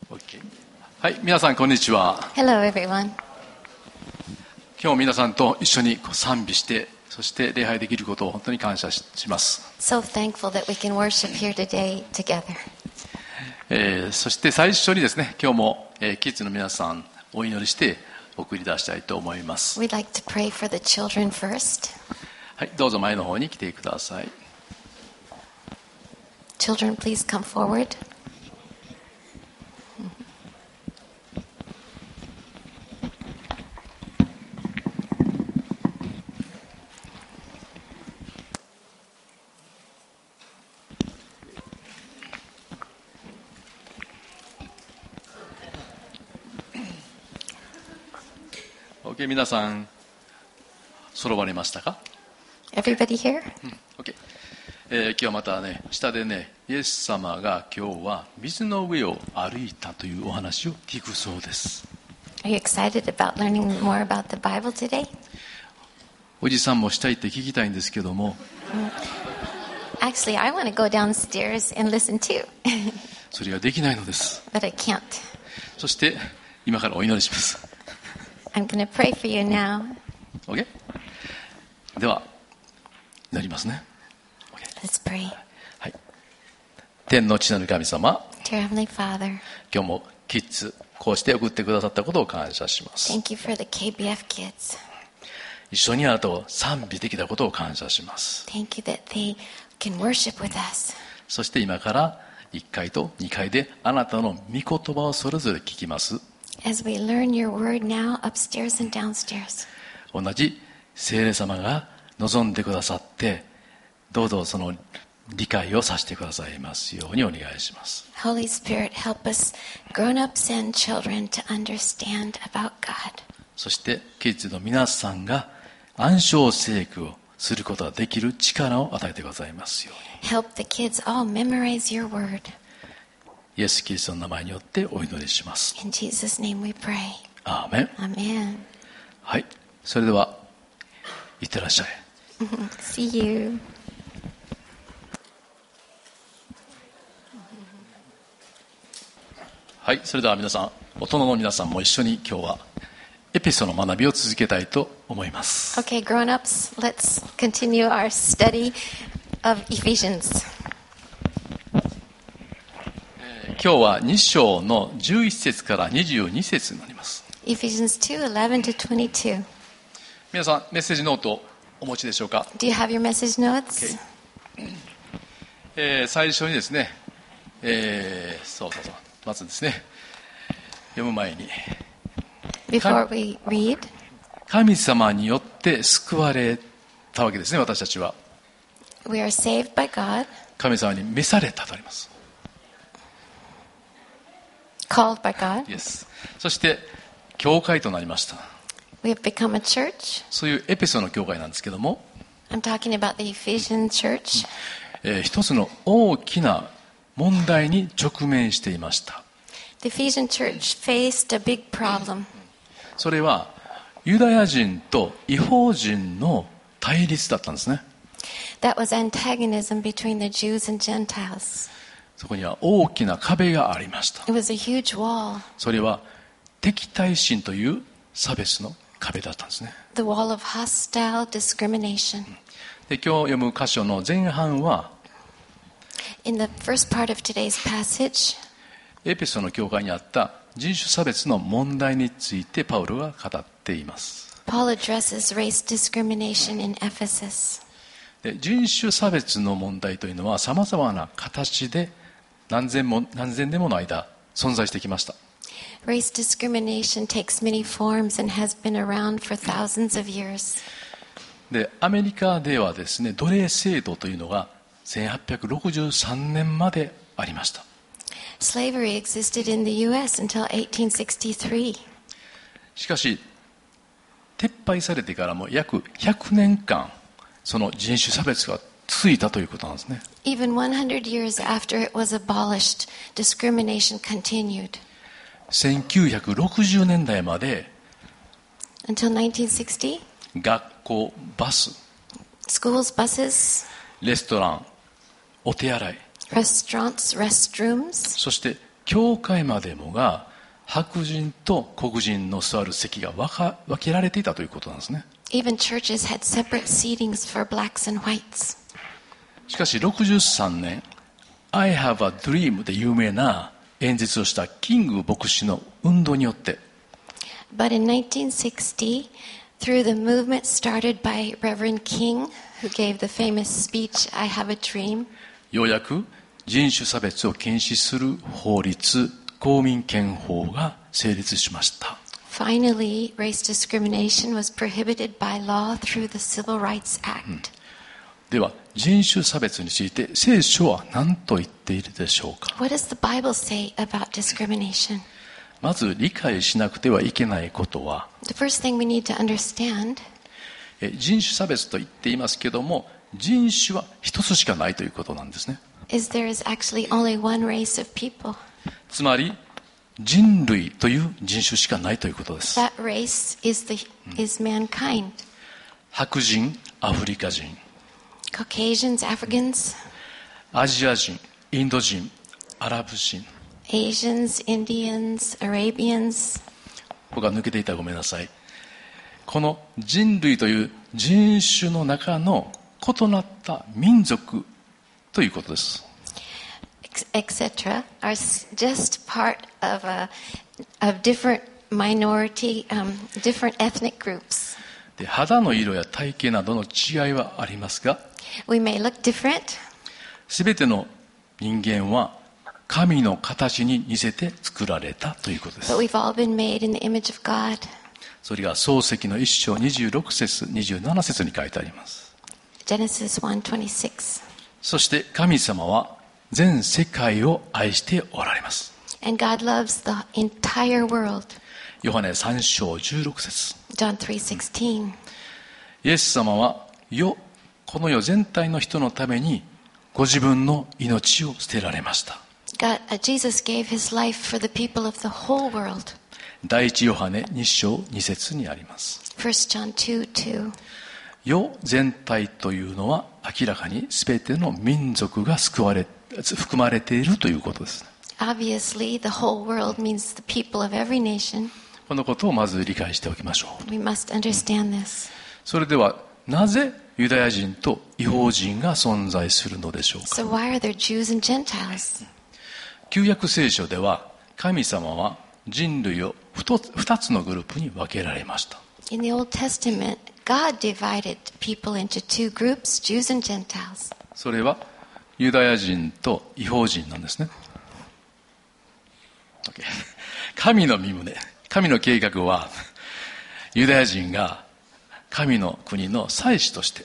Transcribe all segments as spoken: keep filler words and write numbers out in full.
Okay. はい、皆さんこんにちは。 Hello, everyone. 今日皆さんと一緒に賛美して、そして礼拝できることを本当に感謝します。 So thankful that we can worship here today together. えー、そして最初にですね、今日も、えー、キッズの皆さんお祈りして送り出したいと思います。 We'd like to pray for the children first. はい、どうぞ前の方に来てください。 Children, please come forward. OK、皆さん揃われましたか？ Everybody here? OK、えー、今日はまたね、下でね、イエス様が今日は水の上を歩いたというお話を聞くそうです。 Are you excited about learning more about the Bible today? おじさんもしたいって聞きたいんですけども、 Actually, I want to go downstairs and listen too. それができないのです。 But I can't. そして今からお祈りします。 I'm going to pray for you now. OK？ では祈りますね。 Let's pray. はい、天の父なる神様、 Dear Heavenly Father, 今日もキッズこうして送ってくださったことを感謝します。 thank you for the K B F kids. 一緒にあなたを賛美できたことを感謝します。 Thank you that they can worship with us. そして今からいっかいとにかいであなたの御言葉をそれぞれ聞きます。 As we learn your word now, upstairs and downstairs. 同じ聖霊様が望んでくださって、どうぞその理解をさせてくださいますようにお願いします。 Holy Spirit, help us grown-ups and children to understand about God. そしてキッズの皆さんが暗唱聖句をすることができる力を与えてくださいますように。 Help the kids all memorize your word. イエス・キリストの名前によってお祈りします。 In Jesus' name we pray. アーメン。 Amen. はい、それではいってらっしゃい。 See you. はい、それでは皆さん、大人の皆さんも一緒に今日はエペソの学びを続けたいと思います。 Okay, grown-ups, let's continue our study of Ephesians. 今日はに章のじゅういち節からにじゅうに節になります。 Ephesians two, eleven to twenty-two. 皆さんメッセージノートお持ちでしょうか？ Do you have your message notes? Okay. えー、最初にですね、えー、そうそうそう、まずですね、読む前に Before we read, 神様によって救われたわけですね。私たちは we are saved by God, 神様に召されたとあります。 called by God. Yes. そして教会となりました。 We have become a church. そういうエペソの教会なんですけども、 I'm talking about the Ephesian church. えー、一つの大きな問題に直面していました。 The Ephesian church faced a big problem. それはユダヤ人と異邦人の対立だったんですね。 That was antagonism between the Jews and Gentiles. そこには大きな壁がありました。 It was a huge wall, それは敵対心という差別の壁だったんですね。 the wall of hostile discrimination. で、今日読む箇所の前半は In the first part of today's passage, エペソの教会にあった人種差別の問題についてパウロが語っています。 Paul addresses race discrimination in Ephesus. で、人種差別の問題というのはさまざまな形で何千も何千年もの間存在してきました。 Race discrimination takes many forms and has been around for thousands of years. で、アメリカではですね、奴隷制度というのがせんはっぴゃくろくじゅうさんねんまでありました。 Slavery existed in the U S until eighteen sixty-three. しかし撤廃されてからも約ひゃくねんかんその人種差別が続いたということなんですね。 Even one hundred years after it was abolished, discrimination continued. せんきゅうひゃくろくじゅうねんだいまで Until nineteen sixty, 学校、バス、 schools, buses, レストラン、お手洗い、 restaurants, restrooms, そして教会までもが白人と黒人の座る席が分か分けられていたということなんですね。 Even churches had separate seatings for blacks and whites. しかしろくじゅうさんねん I have a dream で有名な演説をしたキング牧師の運動によって、 But in nineteen sixty, through the movement started by Reverend King, who gave the famous speech, I Have a Dream, ようやく人種差別を禁止する法律、公民権法が成立しました。 finally, race discrimination was prohibited by law through the Civil Rights Act. では人種差別について聖書は何と言っているでしょうか。 What does the Bible say about discrimination? まず理解しなくてはいけないことは、 The first thing we need to understand え人種差別と言っていますけども、人種は一つしかないということなんですね。 is there is actually only one race of people. つまり人類という人種しかないということです。 That race is the is mankind. 白人、アフリカ人、 Caucasians, Africans, アジア人、インド人、アラブ人、 Asians, Indians, Arabians. 僕が抜けていたらごめんなさい。この人類という人種の中の異なった民族ということです。 et cetera, are s- just part of a of different minority, um, different ethnic groups. で、肌の色や体型などの違いはありますが、 We may look different, すべての人間は神の形に似せて作られたということです。 but we've all been made in the image of God. それが創世記の一章にじゅうろく節にじゅうなな節に書いてあります。 Genesis one twenty-six. そして神様は全世界を愛しておられます。 And God loves the entire world. ヨハネさん章じゅうろく節。 John three sixteen. イエス様は世、この世全体の人のためにご自分の命を捨てられました。 God, uh, Jesus gave his life for the people of the whole world. 第一ヨハネに章に節にあります。 First John two two. 世全体というのは明らかに全ての民族が救われ含まれているということです。 Obviously, the whole world means the people of every nation. このことをまず理解しておきましょう。 We must understand this. それではなぜユダヤ人と異邦人が存在するのでしょうか。 So why are there Jews and Gentiles? 旧約聖書では神様は人類を二つのグループに分けられました。 In the Old Testament, God divided people into two groups, Jews and Gentiles. それはユダヤ人と異邦人なんですね。OK 神の身旨、神の計画はユダヤ人が神の国の祭司として、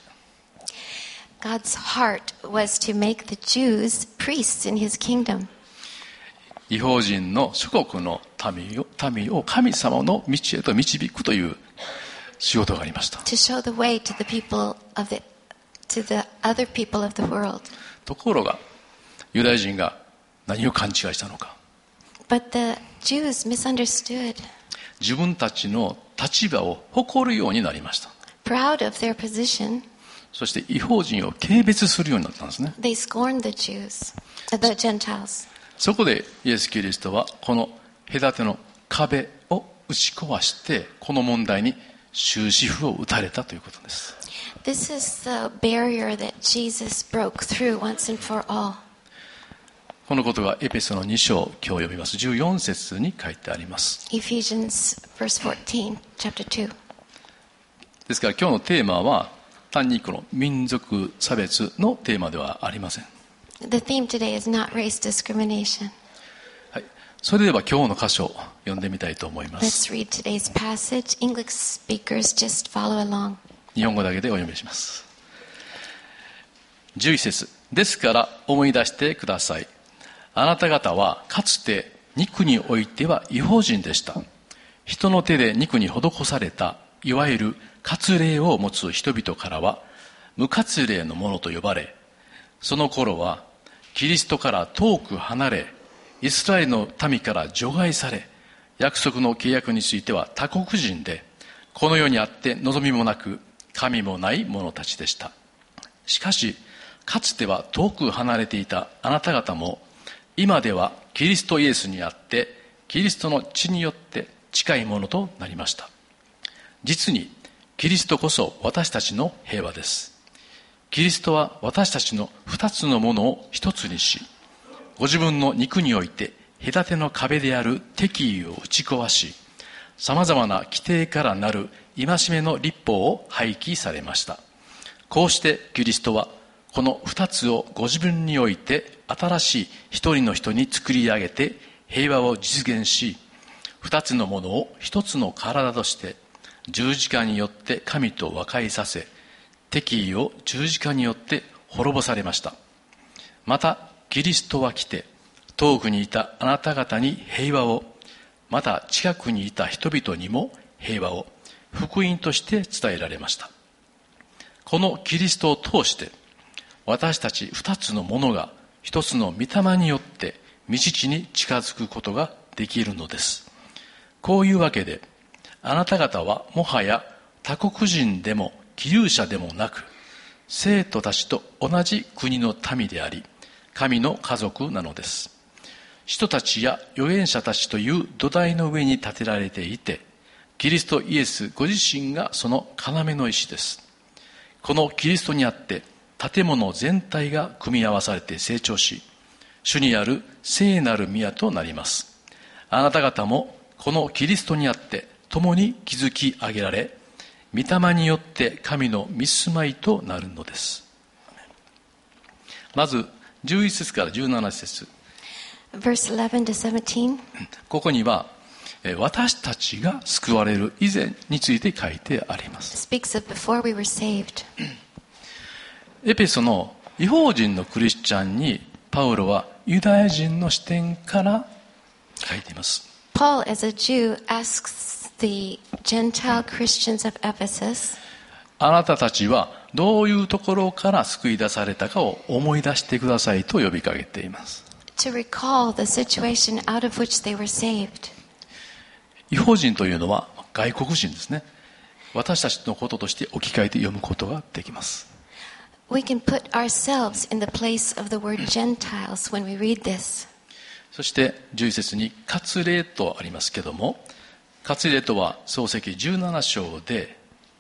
God's heart was to make the Jews priests in his kingdom. 異邦人の諸国の民を、民を神様の道へと導くという仕事がありました。 To show the way to the people of the to the other people of the world. ところがユダヤ人が何を勘違いしたのか。 But the Jews misunderstood. 自分たちの立場を誇るようになりました。 Proud of their position, そして異邦人を軽蔑するようになったんですね。 they scorned the Jews, uh, the Gentiles. そこでイエス・キリストはこの隔ての壁を打ち壊してこの問題に終止符を打たれたということです。 This is the barrier that Jesus broke through once and for all. このことがエペソのに章、今日読みますじゅうよん節に書いてあります。 Ephesians verse fourteen, chapter two. ですから今日のテーマは単にこの民族差別のテーマではありません。 The theme today is not race discrimination. はい、それでは今日の箇所を読んでみたいと思います。 Let's read today's passage. English speakers just follow along. 日本語だけでお読みします。じゅういち節。ですから思い出してください。あなた方はかつて肉においては異邦人でした。人の手で肉に施されたいわゆる割礼を持つ人々からは無割礼のものと呼ばれ、その頃はキリストから遠く離れ、イスラエルの民から除外され、約束の契約については他国人で、この世にあって望みもなく神もない者たちでした。しかしかつては遠く離れていたあなた方も今ではキリストイエスにあって、キリストの血によって近いものとなりました。実にキリストこそ私たちの平和です。キリストは私たちの二つのものを一つにし、ご自分の肉において隔ての壁である敵意を打ち壊し、様々な規定からなる戒めの律法を廃棄されました。こうしてキリストはこの二つをご自分において新しい一人の人に作り上げて平和を実現し、二つのものを一つの体として十字架によって神と和解させ、敵意を十字架によって滅ぼされました。またキリストは来て遠くにいたあなた方に平和を、また近くにいた人々にも平和を福音として伝えられました。このキリストを通して私たち二つのものが一つの御霊によって御父に近づくことができるのです。こういうわけであなた方はもはや他国人でも寄留者でもなく、生徒たちと同じ国の民であり、神の家族なのです。使徒たちや預言者たちという土台の上に建てられていて、キリストイエスご自身がその要の石です。このキリストにあって建物全体が組み合わされて成長し、主にある聖なる宮となります。あなた方もこのキリストにあって共に築き上げられ、御霊によって神の御住まいとなるのです。まずじゅういち節からじゅうなな節。 Verse eleven to seventeen. ここには私たちが救われる以前について書いてあります。 Speaks of before we were saved. エペソの異邦人のクリスチャンにパウロはユダヤ人の視点から書いています。 Paul, as a Jew, asks the Gentile Christians of Ephesus, あなたたちはどういうところから救い出されたかを思い出してくださいと呼びかけています。 to recall the situation out of which they were saved. 異邦人というのは外国人ですね。私たちのこととして置き換えて読むことができます。 We can put ourselves in the place of the word Gentiles when we read this. そしてじゅういち節に割礼とありますけども、割礼とは創世記じゅうなな章で、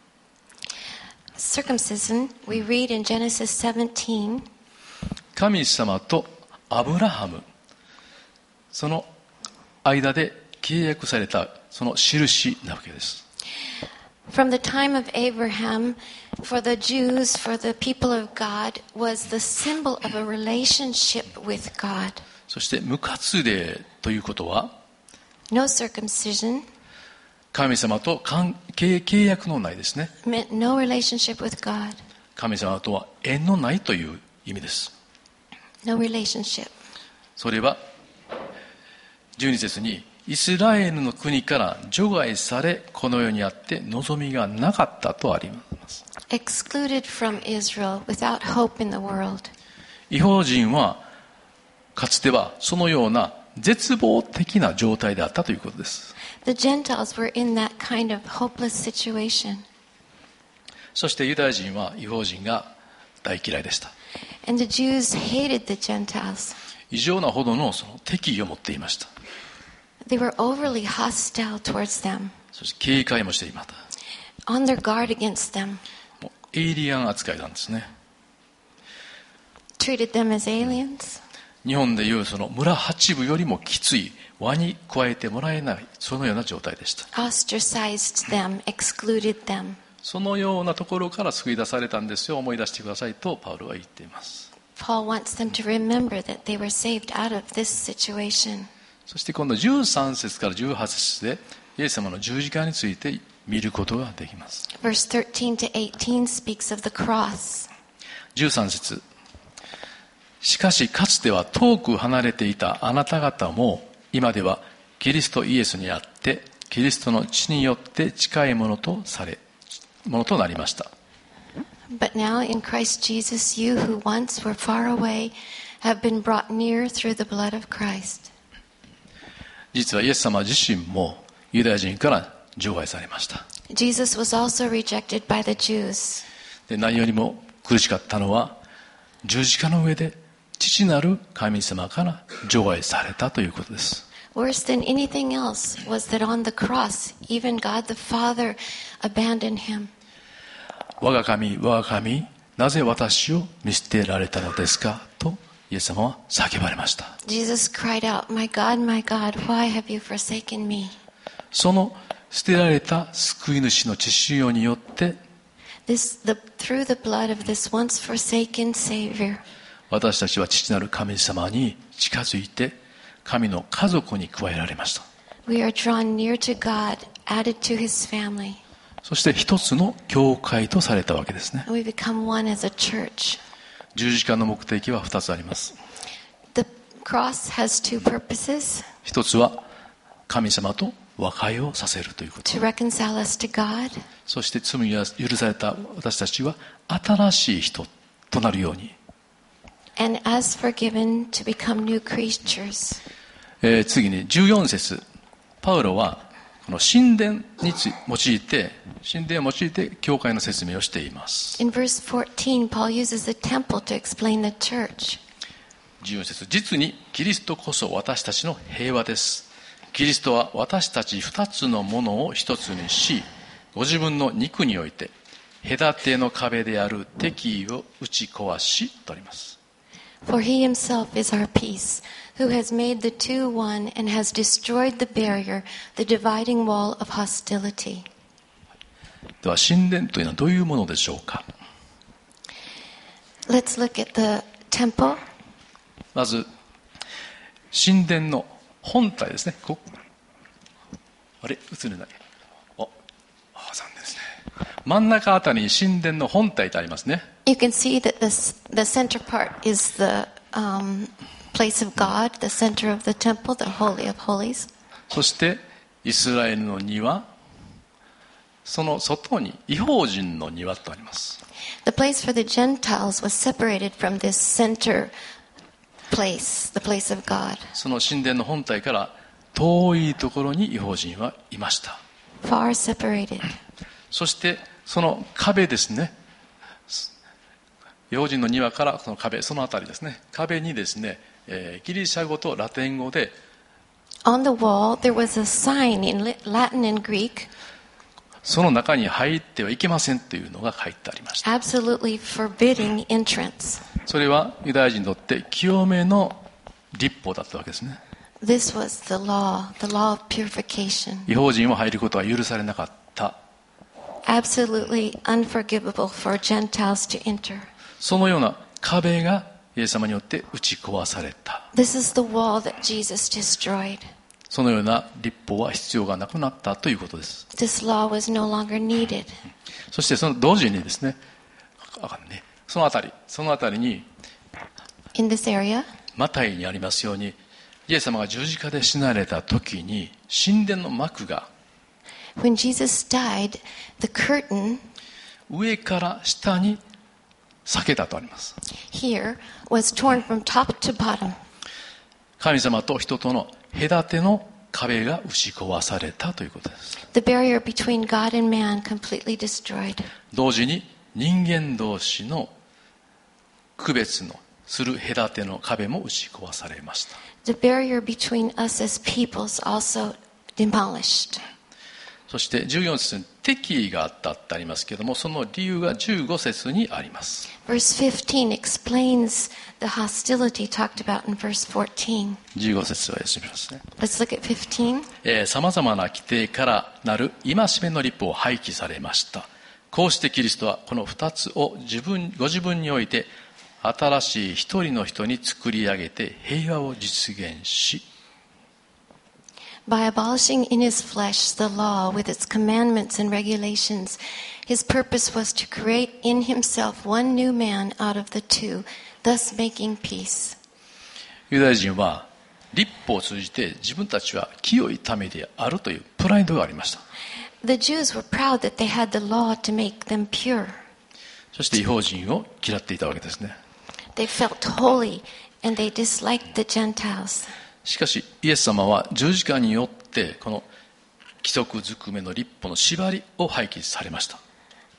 Circumcision, we read in Genesis seventeen, 神様とアブラハム、その間で契約されたその印なわけです。 from the time of Abraham, for the Jews, for the people of God, was the symbol of a relationship with God. そして無割礼ということは、 No circumcision 神様と関係契約のないですね。 meant no relationship with God. 神様とは縁のないという意味です。 No relationship. それはじゅうに節にイスラエルの国から除外され、この世にあって望みがなかったとあります。 Excluded from Israel, without hope in the world. 異邦人はかつてはそのような絶望的な状態であったということです。 The Gentiles were in that kind of hopeless situation. そしてユダヤ人は異邦人が大嫌いでした。 And the Jews hated the Gentiles. 異常なほどのその敵意を持っていました。 They were overly hostile towards them, そして警戒もしていました。 on their guard against them, もうエイリアン扱いなんですね。 treated them as aliens. 日本でいうその村八部よりもきつい輪に加えてもらえない、そのような状態でした。 Ostracized them, excluded them. そのようなところから救い出されたんですよ、思い出してくださいとパウロは言っています。 Paul wants them to remember that they were saved out of this situation. そして今度じゅうさん節からじゅうはち節でイエス様の十字架について見ることができます。 Verse thirteen to eighteen speaks of the cross. じゅうさん節、しかしかつては遠く離れていたあなた方も今ではキリストイエスにあってキリストの血によって近いものとされものとなりました。 But now in Christ Jesus, you who once were far away have been brought near through the blood of Christ. 実はイエス様自身もユダヤ人から除外されました。 Jesus was also rejected by the Jews. で何よりも苦しかったのは十字架の上で父なる神様から除外されたということです。 Worse than anything else was that on the cross, even God the Father abandoned him. 我が神、我が神、なぜ私を見捨てられたのですかとイエス様は叫ばれました。 Jesus cried out, My God, my God, why have you forsaken me? その捨てられた救い主の血潮によって、 This, the, through the blood of this once forsaken Savior, 私たちは父なる神様に近づいて、神の家族に加えられました。 we are drawn near to God, added to his family. そして一つの教会とされたわけですね。 And we become one as a church. 十字架の目的は二つあります。 The cross has two purposes. 一つは神様と和解をさせるということ。 To reconcile us to God. そして罪が許された私たちは新しい人となるように。 And as forgiven to become new creatures. えー、次にじゅうよん節、パウロはこの神殿につ用いて神殿を用いて教会の説明をしています。 In verse fourteen, Paul uses the temple to explain the church. じゅうよん節、実にキリストこそ私たちの平和です。キリストは私たち二つのものを一つにし、ご自分の肉において隔ての壁である敵意を打ち壊しとあります。 For he himself is our peace, who has made the two one and has destroyed the barrier, the dividing wall of hostility. では神殿というのはどういうものでしょうか。 Let's look at the temple. まず神殿の本体ですね。こあれ映れない。ああ、残念ですね。真ん中あたりに神殿の本体とありますね。 You can see that this, the center part is the um, place of God, the center of the temple, the Holy of Holies. そしてイスラエルの庭、その外に異邦人の庭とあります。 The place for the Gentiles was separated from this center place, the place of God. その神殿の本体から遠いところに異邦人はいました。 Far separated. そしてその壁ですね。異邦人の庭からその壁、そのあたりですね。壁にですね、えー、ギリシャ語とラテン語で On the wall, there was a sign in Latin and Greek. その中に入ってはいけませんというのが書いてありました。 Absolutely forbidding entrance. それはユダヤ人にとって清めの律法だったわけですね。 This was the law, the law of purification. 異邦人は入ることは許されなかった。 Absolutely unforgivable for Gentiles to enter. そのような壁がイエス様によって打ち壊された。 This is the wall that Jesus destroyed. そのような律法は必要がなくなったということです。 This law was no longer needed. そしてその同時にですね、あかんね、そのあたり、そのあたりに、 In this area, マタイにありますように、イエス様が十字架で死なれた時に、神殿の幕が when Jesus died, the curtain 上から下に裂けたとあります。 here was torn from top to bottom. 神様と人との隔ての壁が打ち壊されたということです。 The barrier between God and man completely destroyed. 同時に人間同士の区別のする隔ての壁も打ち壊されました。 The barrier between us as peoples also demolished. そしてじゅうよん節に敵意があったってありますけれども、その理由がじゅうご節にあります。 Verse fifteen explains the hostility talked about in verse fourteen. じゅうご節を読みますね。 Let's look at fifteen. えー、様々な規定からなる戒めの律法を廃棄されました。こうしてキリストはこの二つを自分ご自分において新しい一人の人に作り上げて平和を実現し、 By abolishing in his flesh the law with its commandments and regulations, his purpose was to create in himself one new man out of the two, thus making peace. ユダヤ人は律法を通じて自分たちは清い民であるというプライドがありました。 The Jews were proud that they had the law to make them pure. そして異邦人を嫌っていたわけですね。 They felt holy and they disliked the Gentiles. しかしイエス様は十字架によってこの規則ずくめの律法の縛りを廃棄されました。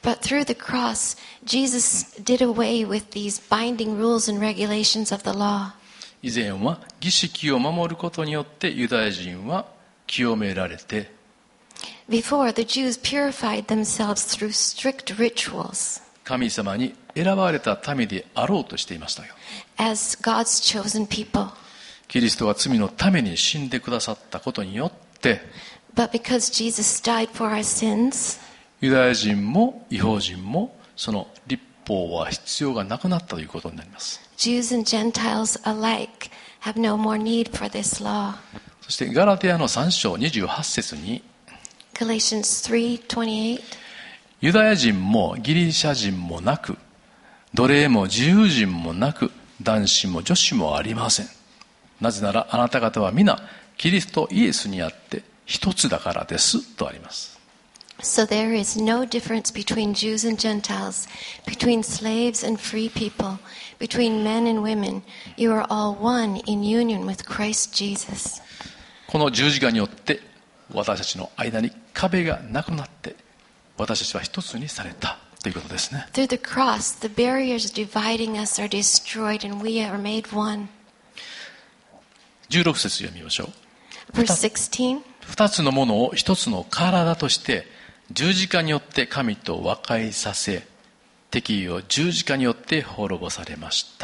But through the cross, Jesus did away with these binding rules and regulations of the law. 以前は儀式を守ることによってユダヤ人は清められて、 Before, the Jews purified themselves through strict rituals 神様に選ばれた民であろうとしていましたよ。 as God's chosen people. キリストが罪のために死んでくださったことによって、 But because Jesus died for our sins, ユダヤ人も異邦人もその律法は必要がなくなったということになります。 Jews and Gentiles alike have no more need for this law. そしてガラテヤのさん章にじゅうはち節に、 Galatians three twenty-eight. ユダヤ人もギリシャ人もなく、奴隷も自由人もなく、男子も女子もありません。なぜならあなた方は皆キリストイエスにあって一つだからですとあります。 So there is no difference between Jews and Gentiles, between slaves and free people, between men and women. You are all one in union with Christ Jesus. この十字架によって私たちの間に壁がなくなって、私たちは一つにされたということですね。 Through the cross, the barriers dividing us are destroyed and we are made one. じゅうろく節読みましょう。 Verse sixteen. 二つのものを一つの体として十字架によって神と和解させ、敵意を十字架によって滅ぼされました。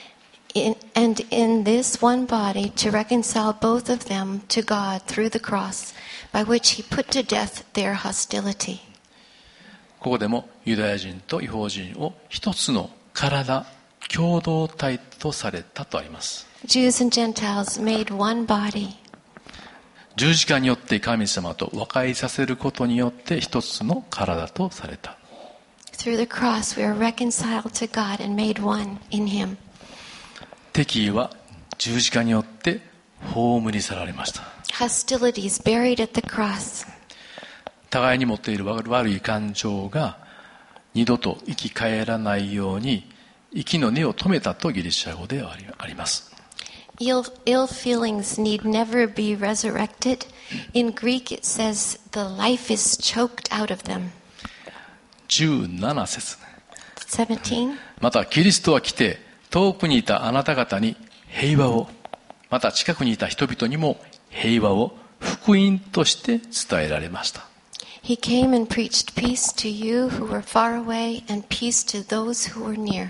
In, and in this one body to reconcile both of them to God through the cross, by which he put to death their hostility. ここでもユダヤ人と異邦人を一つの体、共同体とされたとあります。 Jews and Gentiles made one body. 十字架によって神様と和解させることによって一つの体とされた。 Through the cross, we are reconciled to God and made one in him. 敵意は十字架によって葬り去られました。 Hostilities buried at the cross. 互いに持っている悪い感情が二度と生き返らないように息の根を止めたとギリシャ語ではあります。 Ill, ill feelings need never be resurrected. In Greek, it says the life is choked out of them. じゅうなな節。 seventeen. またキリストは来て遠くにいたあなた方に平和を、また近くにいた人々にも平和を福音として伝えられました。 He came and preached peace to you who were far away and peace to those who were near.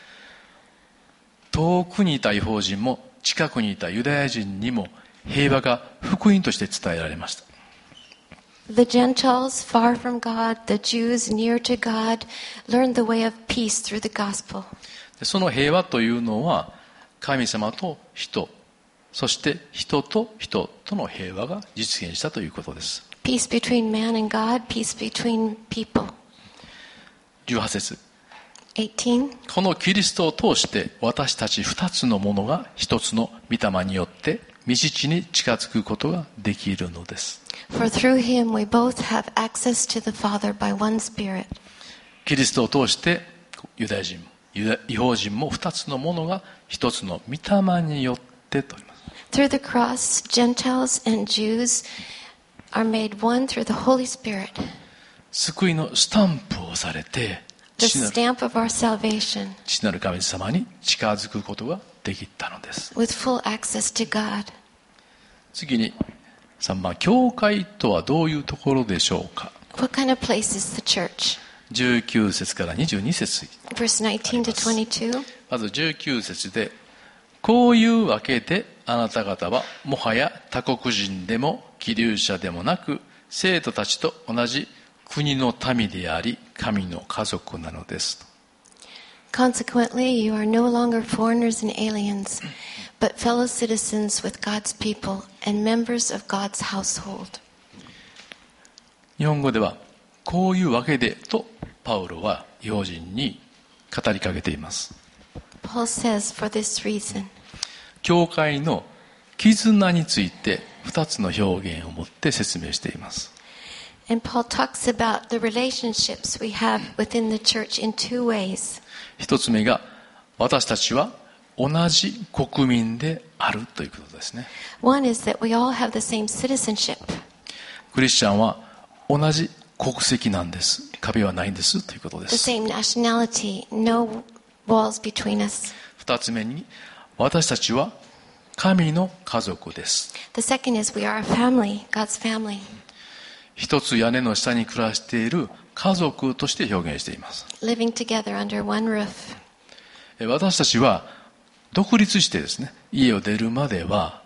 遠くにいた異邦人も近くにいたユダヤ人にも平和が福音として伝えられました。 The Gentiles far from God, the Jews near to God, learned the way of peace through the gospel. その平和というのは神様と人、そして人と人との平和が実現したということです。 Peace between man and God, peace between people. じゅうはち節。 eighteen. このキリストを通して私たち二つのものが一つの御霊によって御父に近づくことができるのです。 For through him we both have access to the Father by one Spirit. キリストを通してユダヤ人、ユダ異邦人も二つのものが一つの御霊によってと言います。 Through the cross, Gentiles and Jews are made one through the Holy Spirit. 救いのスタンプをされて The 父なる stamp of our salvation 父なる神様に近づくことができたのです。 with full access to God. 次にさんばん、教会とはどういうところでしょうか。 What kind of place is the church? じゅうきゅう節からにじゅうに節。 Verse nineteen to twenty-two. まずじゅうきゅう節で、こういうわけであなた方はもはや他国人でも寄留者でもなく生徒たちと同じ国の民であり神の家族なのです。 Consequently, you are no longer foreigners and aliens, but fellow citizens with God's people and members of God's household. 日本語ではこういうわけでとパウロは異邦人に語りかけています。 Paul says, for this reason. 教会の絆について二つの表現を持って説明しています。 And Paul talks about the relationships we have within the church in two ways. 一つ目が私たちは同じ国民であるということですね。 One is that we all have the same citizenship. クリスチャンは同じ国籍なんです。壁はないんですということで The す。 same nationality, no walls between us. 二つ目に、私たちは神の家族です。 The second is we are a family, God's family, 一つ屋根の下に暮らしている家族として表現しています。 living together under one roof. え私たちは独立してですね、家を出るまでは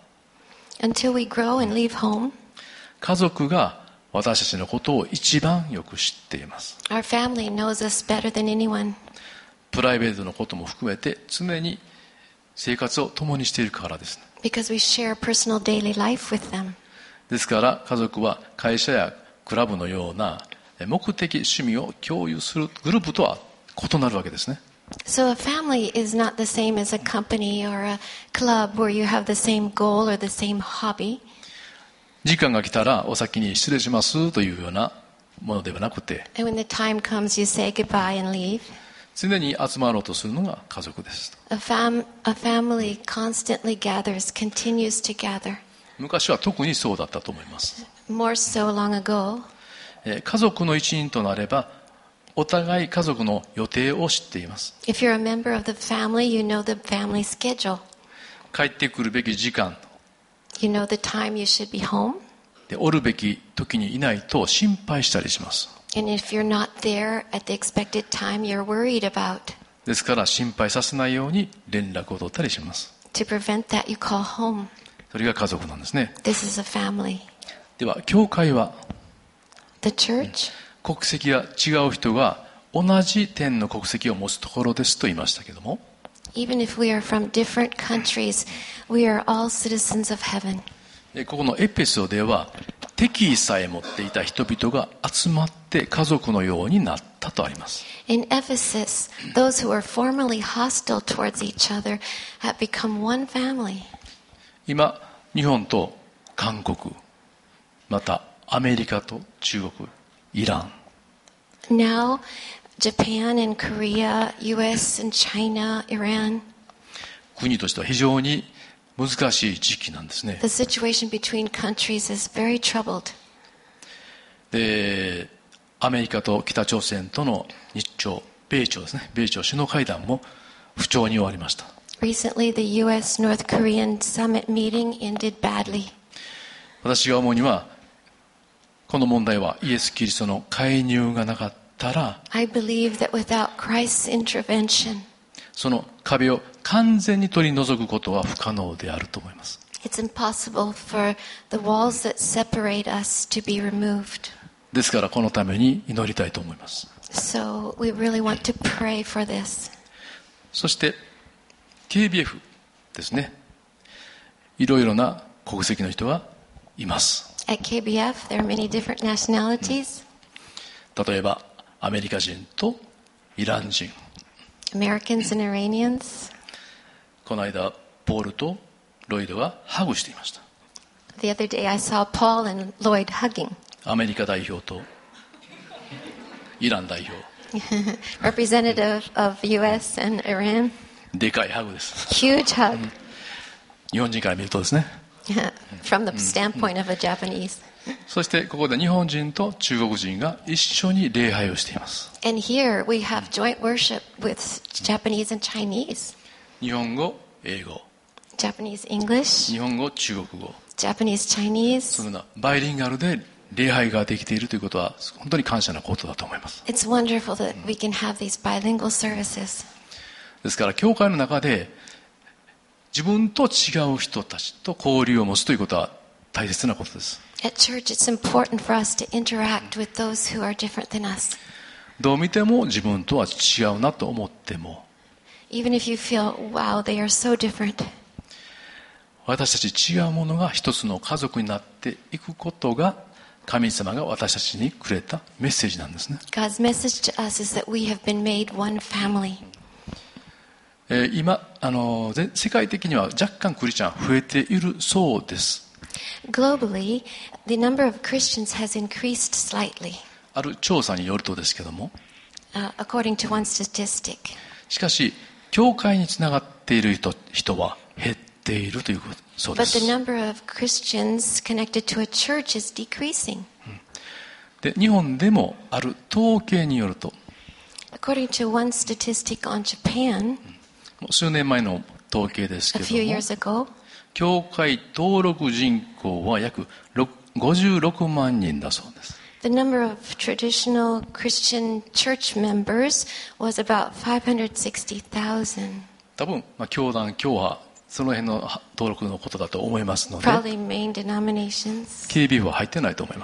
Until we grow and leave home, 家族が私たちのことを一番よく知っています。 our family knows us better than anyone. プライベートのことも含めて常に生活を共にしているからですね。 Because we share personal daily life with them. ですから家族は会社やクラブのような目的趣味を共有するグループとは異なるわけですね。 So a family is not the same as a company or a club where you have the same goal or the same hobby. 時間が来たらお先に失礼しますというようなものではなくて、 And when the time comes, you say goodbye and leave. 常に集まろうとするのが家族です。 A, fam- a family constantly gathers, continues to gather. 昔は特にそうだったと思います。 More so long ago. えー家族の一員となればお互い家族の予定を知っています。 If you're a member of the family, you know the family schedule. 帰ってくるべき時間 You know the time you should be home. でおるべき時にいないと心配したりします。 And if you're not there at the expected time, you're worried about. ですから心配させないように連絡を取ったりします。 To prevent that, you call home. それが家族なんですね。 This is a family. では教会は The church, 国籍が違う人が同じ天の国籍を持つところですと言いましたけども、 even if we are from different countries, we are all citizens of heaven. でここのエペソでは敵意さえ持っていた人々が集まって家族のようになったとあります。 In Ephesus, those who were formerly hostile towards each other have become one family. 今日本と韓国、またアメリカと中国、イラン、 Now, Japan and Korea, U S and China, Iran, 国としては非常に難しい時期なんですね。 the situation between countries is very troubled. でアメリカと北朝鮮との日朝米朝ですね、米朝首脳会談も不調に終わりました。 Recently, the U S North Korean summit meeting ended badly. 私が思うにはこの問題はイエス・キリストの介入がなかったら I believe that without Christ's intervention, その壁を完全に取り除くことは不可能であると思います。 it's impossible for the walls that separate us to be removed. ですからこのために祈りたいと思います。 So we really want to pray for this. そして ケービーエフ ですね、いろいろな国籍の人がいます。 At K B F, there are many different nationalities. 例えばアメリカ人とイラン人、 Americans and Iranians. この間ポールとロイドがハグしていました。 The other day I saw Paul and Lloyd hugging. アメリカ代表とイラン代表、 Representative of U S and Iran. でかいハグです。 Huge hug 日本人から見るとですね。 from the standpoint of a Japanese. そしてここで日本人と中国人が一緒に礼拝をしています。 And here we have joint worship with Japanese and Chinese. 日本語、英語、 Japanese English, 日本語、中国語、 Japanese そ Chinese. のようなバイリンガルで礼拝ができているということは本当に感謝なことだと思います。 It's wonderful that we can have these bilingual services. ですから教会の中で自分と違う人たちと交流を持つということは大切なことです。 At church, it's important for us to interact with those who are different than us. どう見ても自分とは違うなと思っても、 Even if you feel, wow, they are so different. 私たち違うものが一つの家族になっていくことが神様が私たちにくれたメッセージなんですね。 God's message to us is that we have been made one family. えー今あのぜ世界的には若干クリスチャン増えているそうです。 Globally, the number of Christians has increased slightly, ある調査によるとですけども、 uh, according to one statistic. しかし教会につながっている人人は減っているということそうで But す。 the number of Christians connected to a church is decreasing. で、日本でもある統計によると、 According to one statistic on Japan, もう数年前の統計ですけ a ど few も、 years ago, 教会登録人口は約ごじゅうろくまんにんだそうです。 the number of traditional Christian church members was about five hundred sixty thousand. 多分、まあ、教団、教派、その辺の登録のことだと思いますので、 Probably main denominations, ケービーエフ は入ってないと思います。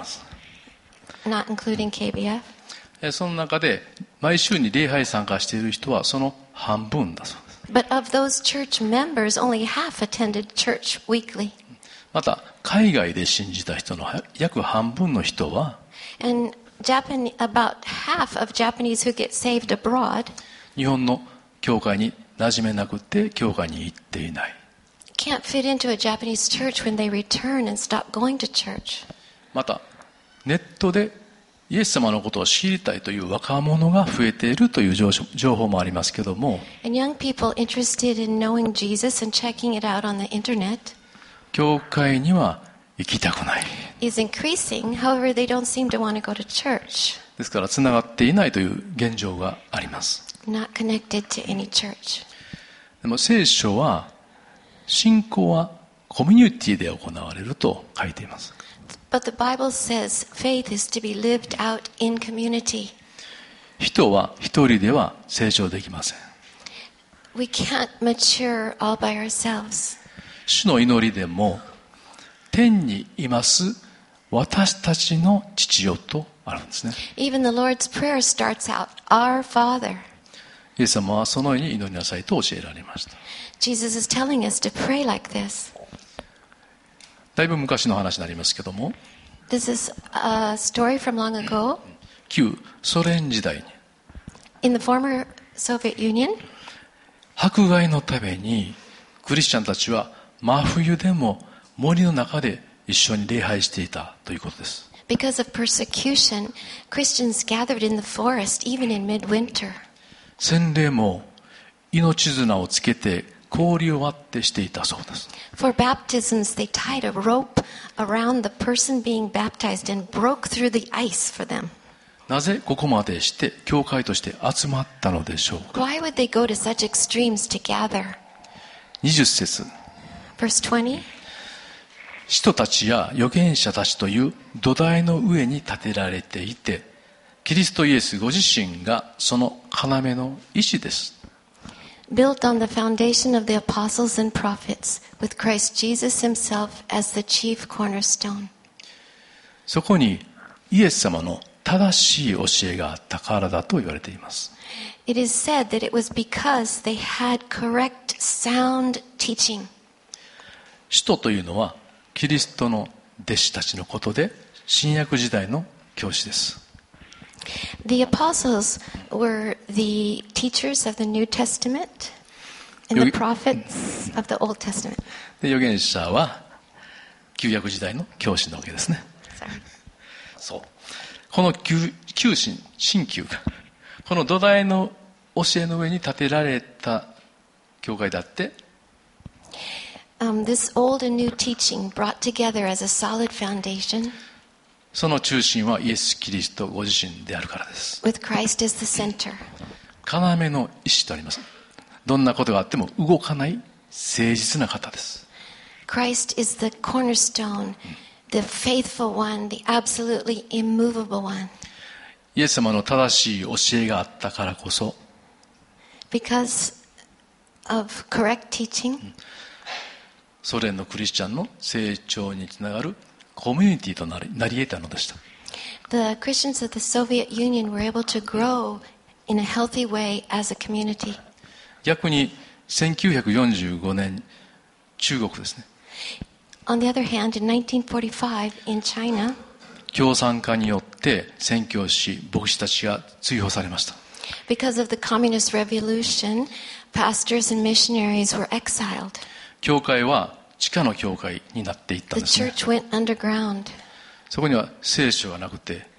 not including K B F. えその中で、毎週に礼拝参加している人はその半分だそうです。 But of those church members, only half attended church weekly. また、海外で信じた人の約半分の人は、 And Japan, about half of Japanese who get saved abroad 日本の教会に馴染めなくて教会に行っていない。 can't fit into a Japanese church when they return and stop going to church. また、ネットでイエス様のことを知りたいという若者が増えているという情報もありますけども、 And young people interested in knowing Jesus and checking it out on the internet 教会には行きたくない。 is increasing. However, they don't seem to want to go to church, ですから、つながっていないという現状があります。 not connected to any church. でも聖書は、信仰はコミュニティで行われると書いています。 But the Bible says faith is to be lived out in community. 人は一人では成長できません。 We can't mature all by ourselves. 主の祈りでも、天にいます私たちの父よとあるんですね。 Even the Lord's Prayer starts out, Our Father. イエス様はそのように祈りなさいと教えられました。 Jesus is telling us to pray like this. だいぶ昔の話になりますけども、 This is a story from long ago. 旧ソ連時代に In the former Soviet Union, 迫害のためにクリスチャンたちは真冬でも森の中で一緒に礼拝していたということです。 because of persecution, Christians gathered in the forest even in midwinter. 洗礼も命綱をつけて氷を割ってしていたそうです。 For baptisms, they tied a rope around the person being baptized and broke through the ice for them. なぜここまでして教会として集まったのでしょうか。 Why would they go to such extremes to gather? にじゅっ節、 Verse twenty. 使徒たちや預言者たちという土台の上に建てられていて、キリストイエスご自身がその要の石です。 Built on the foundation of the apostles and prophets, with Christ Jesus himself as the chief cornerstone. そこにイエス様の正しい教えがあったからだと言われています。 It is said that it was because they had correct, sound teaching. 使徒というのはキリストの弟子たちのことで、新約時代の教師です。 The apostles were the teachers of the New Testament and the Yogi- prophets of the Old Testament. で、預言者は旧約時代の教師なわけですね。 Sorry. そう。この旧旧新、新旧が、この土台の教えの上に建てられた教会だって、 Um, this old and new teaching brought together as a solid foundation その中心はイエス・キリストご自身であるからです。 with Christ as the center. 要の石とあります。どんなことがあっても動かない誠実な方です。 Christ is the cornerstone, the faithful one, the absolutely immovable one. イエス様の正しい教えがあったからこそ、 Because of correct teaching, ソ連のクリスチャンの成長につながるコミュニティとなり、なり得たのでした。 the Christians of the Soviet Union were able to grow in a healthy way as a community. 逆にせんきゅうひゃくよんじゅうごねん、中国ですね。 On the other hand, in nineteen forty-five in China, 共産化によって宣教師、牧師たちが追放されました。 because of the communist revolution, pastors and missionaries were exiled. 教会は地下の教会になっていったん The ですね。 church went underground. そこには聖書がなくて、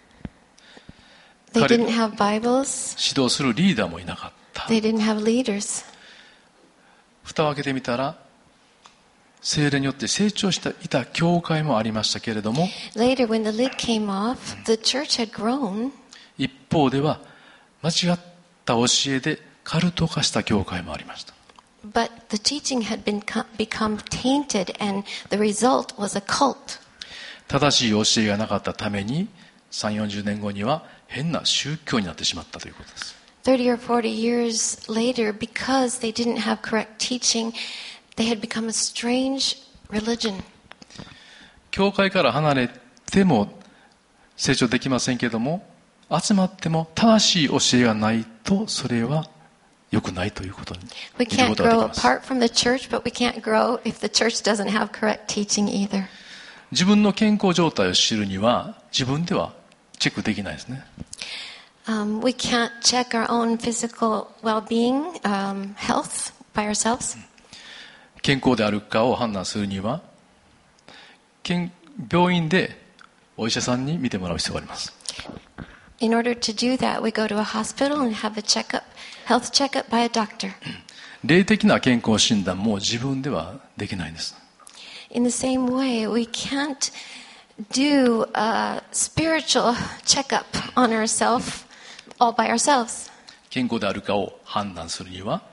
They 彼 didn't have Bibles. 指導するリーダーもいなかった。 They didn't have leaders. 蓋を開けてみたら、 聖霊によって成長していた教会もありましたけれども、 Later, when the lid came off, the church had grown, 一方では間違った教えでカルト化した教会もありました。 but the teaching had been co- become tainted, and the result was a cult. 正しい教えがなかったためにさんじゅう、よんじゅうねんごには変な宗教になってしまったということです。 thirty or forty years later, because they didn't have correct teaching, they had become a strange religion. 教会から離れても成長できませんけれども、集まっても正しい教えがないとそれは良くないということに We 見る can't ことがで grow きます。 apart from the church, but we can't grow if the church doesn't have correct teaching either. 自分の健康状態を知るには自分ではチェックできないですね。 Um, we can't check our own physical well-being, um, health by ourselves. 健康であるかを判断するには健病院でお医者さんに見てもらう必要があります。 In order to do that, we go to a hospital and have a checkup, health checkup by a doctor. 霊的な健康診断も自分ではできないんです。 In the same way, we can't do a spiritual checkup on ourselves all by ourselves. 健康であるかを判断するには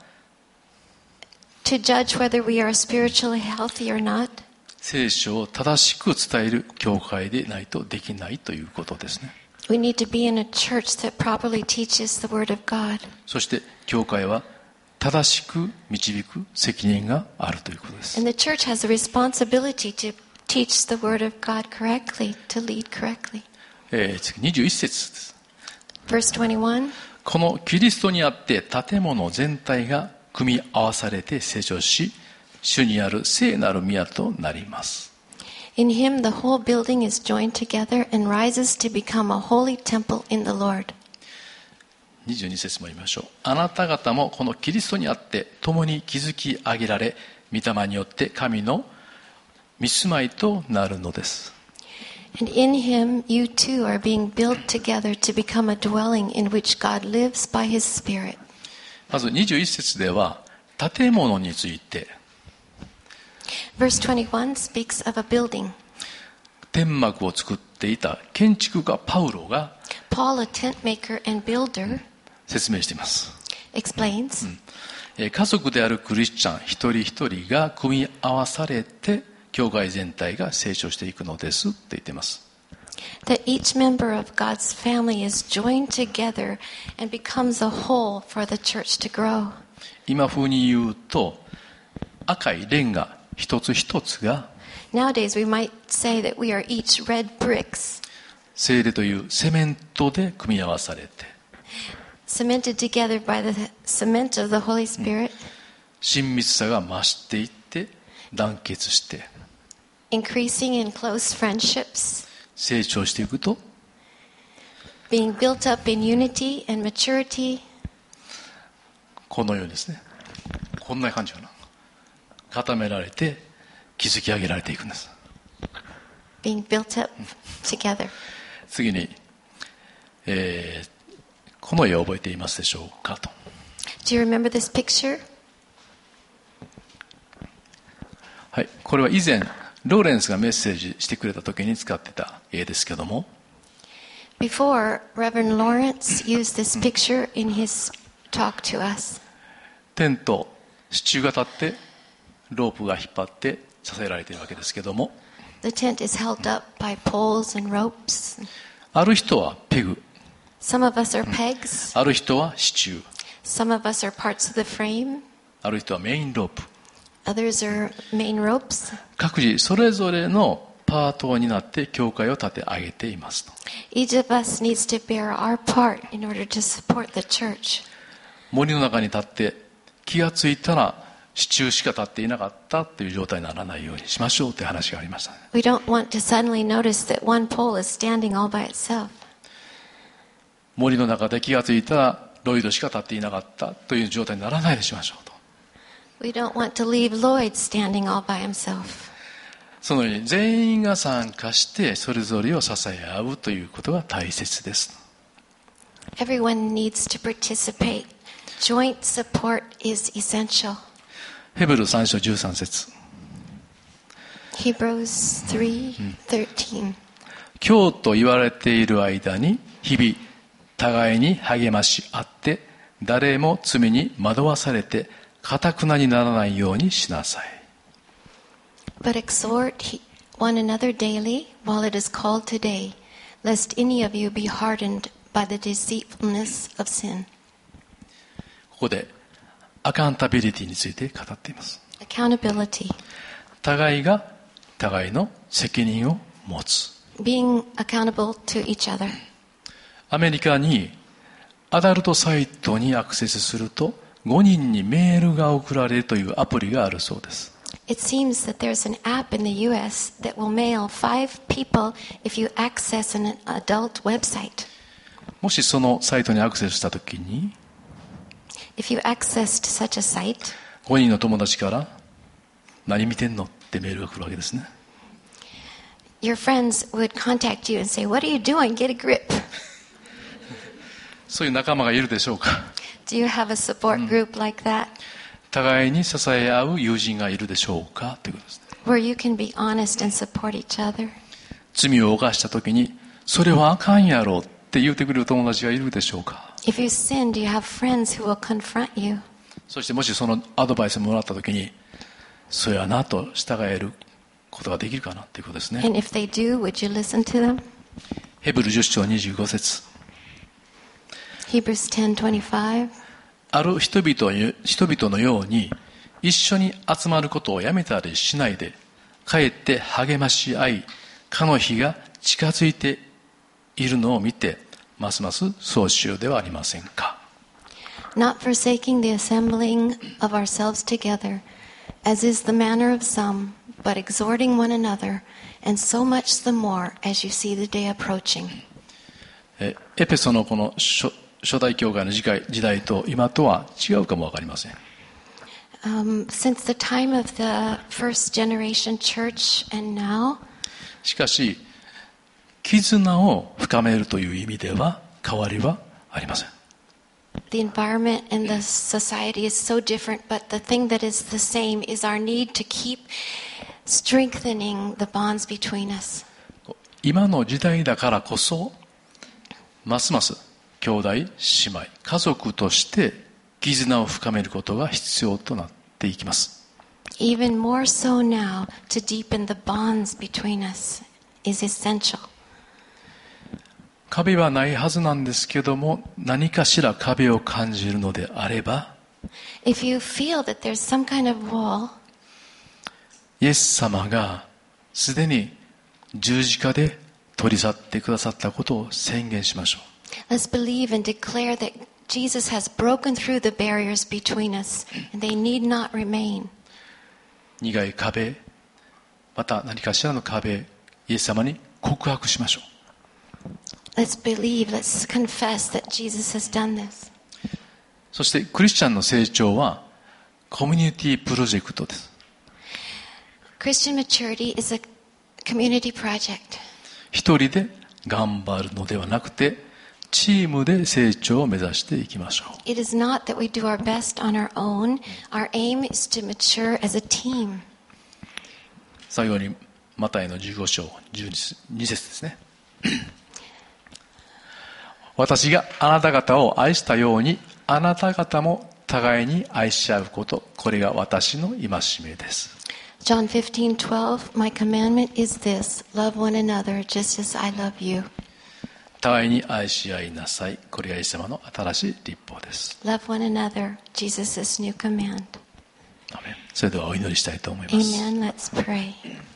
To judge whether we are spiritually healthy or not, 聖書を正しく伝える教会でないとできないということですね。 we need to be in a church that properly teaches the Word of God. そして教会は正しく導く責任があるということです。 And the church has a responsibility to teach the Word of God correctly, to lead correctly. えー次にじゅういち節です。 Verse twenty-one. このキリストにあって建物全体が組み合わされて成長し、主にある聖なる宮となります。 In him the whole building is joined together and rises to become a holy temple in the Lord. にじゅうに節も言いましょう。あなた方もこのキリストにあって共に築き上げられ、御霊によって神の御住まいとなるのです。 And in him you too are being built together to become a dwelling in which God lives by his Spirit. まずにじゅういち節では建物について Verse twenty-one speaks of a building. 天幕を作っていた建築家パウロが Paul, a tent maker and builder, 説明しています。 explains, えー家族であるクリスチャン一人一人が組み合わされて教会全体が成長していくのですって言っています。 that each member of God's family is joined together and becomes a whole for the church to grow. 今風に言うと赤いレンガ一つ一つが Nowadays we might say that we are each red bricks, 聖霊というセメントで組み合わされて cemented together by the cement of the Holy Spirit, 親密さが増していって団結して increasing in close friendships, 成長していくと being built up in unity and maturity, このようにですね、こんな感じかな、固められて築き上げられていくんです。 being built up together. 次に、えーこの絵を覚えていますでしょうかと。 Do you remember this picture? はい、これは以前ローレンスがメッセージしてくれた時に使ってた絵ですけども、 Before, Reverend Lawrence used this picture in his talk to us. テント支柱が立ってロープが引っ張って支えられているわけですけども、 The tent is held up by poles and ropes. ある人はペグ、 Some of us are pegs. ある人は支柱、 Some of us are parts of the frame. ある人はメインロープ、 Others are main ropes. 各自それぞれのパートになって教会を立て上げていますと。 Each of us needs to bear our part in order to support the church. 森の中に立って気がついたら支柱しか立っていなかったという状態にならないようにしましょうという話がありましたね。 We don't want to suddenly notice that one pole is standing all by itself. 森の中で気がついたらロイドしか立っていなかったという状態にならないようにしましょうと。 We don't want to leave Lloyd standing all by himself. そのように全員が参加してそれぞれを支え合うということが大切です。 Everyone needs to participate. Joint support is essential. ヘブルさん章じゅうさん節、 Hebrews three thirteen. 今日と言われている間に日々互いに励まし合って誰も罪に惑わされて堅くなにならないようにしなさい。 But exhort one another daily while it is called today, lest any of you be hardened by the deceitfulness of sin. ここでアカウンタビリティについて語っています。 Accountability. 互いが互いの責任を持つ。 Being accountable to each other. アメリカにアダルトサイトにアクセスするとごにんにメールが送られるというアプリがあるそうです。 It seems that there's an app in the U S that will mail five people if you access an adult website. もしそのサイトにアクセスしたときに If you accessed such a site, ごにんの友達から何見てんのってメールが来るわけですね。 your friends would contact you and say, "What are you doing? Get a grip." そういう仲間がいるでしょうか。 Do you have a support group like that 互いに支え合う友人がいるでしょうかということですね。 where you can be honest and support each other? 罪を犯したときにそれはあかんやろって言ってくれる友達がいるでしょうか。 If you sin, do you have friends who will confront you? そしてもしそのアドバイスをもらったときにそうやなと従えることができるかなということですね。 And if they do, would you listen to them? ヘブルじゅっ章にじゅうご節。 Hebrews ten twenty-five. ある人々に人々のように一緒に集まることをやめたりしないでかえって励まし合いかの日が近づいているのを見てますますそうしようではありませんか。 Not forsaking the assembling of ourselves together, as is the manner of some, but exhorting one another, and so much the more as you see the day approaching. えエペソのこの初初代教会の時代時代と今とは違うかもわかりません。 Um, since the time of the first generation church and now, しかし絆を深めるという意味では変わりはありません。 the environment and the society is so different, but the thing that is the same is our need to keep strengthening the bonds between us. 今の時代だからこそますます兄弟姉妹家族として絆を深めることが必要となっていきます。 Even more so now, to deepen the bonds between us is essential. 壁はないはずなんですけども何かしら壁を感じるのであれば If you feel that there's some kind of wall, イエス様がすでに十字架で取り去ってくださったことを宣言しましょう。 let's believe and declare that Jesus has broken through the barriers between us, and they need not remain. 苦い壁また何かしらの壁イエス様に告白しましょう。 Let's believe, let's confess that Jesus has done this. そしてクリスチャンの成長はコミュニティプロジェクトです。 Christian maturity is a community project. 一人で頑張るのではなくてチームで成長を目指していきましょう。 It is not that we do our best on our own. Our aim is to mature as a team. 最後にマタイのじゅうご章じゅうに節ですね。私があなた方を愛したようにあなた方も互いに愛し合うこと、これが私の戒めです。 John fifteen twelve. My commandment is this: love one another just as I love you. 互いに愛し合いなさい。これがイエス様の新しい律法です。 Love one another. Jesus' new command. アメン。それではお祈りしたいと思います。 Amen. Let's pray.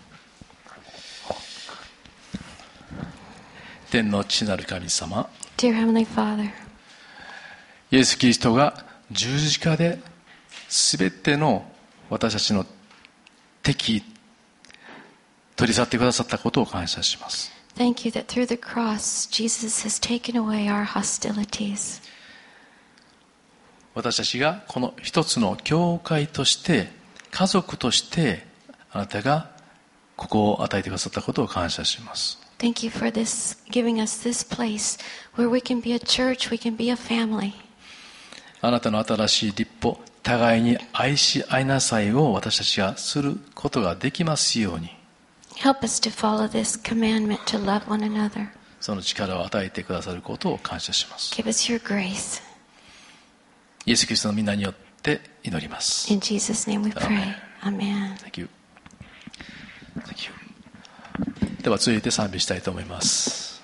天の父なる神様、 Dear Heavenly Father, イエス・キリストが十字架で全ての私たちの敵取り去ってくださったことを感謝します。 thank you that through the cross, Jesus has taken away our hostilities. 私たちがこの一つの教会として家族としてあなたがここを与えてくださったことを感謝します。 Thank you for this, giving us this place where we can be a church, we can be a family. あなたの新しい律法、互いに愛し合いなさいを私たちがすることができますように。 Help us to follow this commandment to love one another. その力を与えてくださることを感謝します。 Give us your grace. イエス・キリストの皆によって祈ります。 In Jesus' name we pray. Amen. Thank you. Thank you. では続いて賛美したいと思います。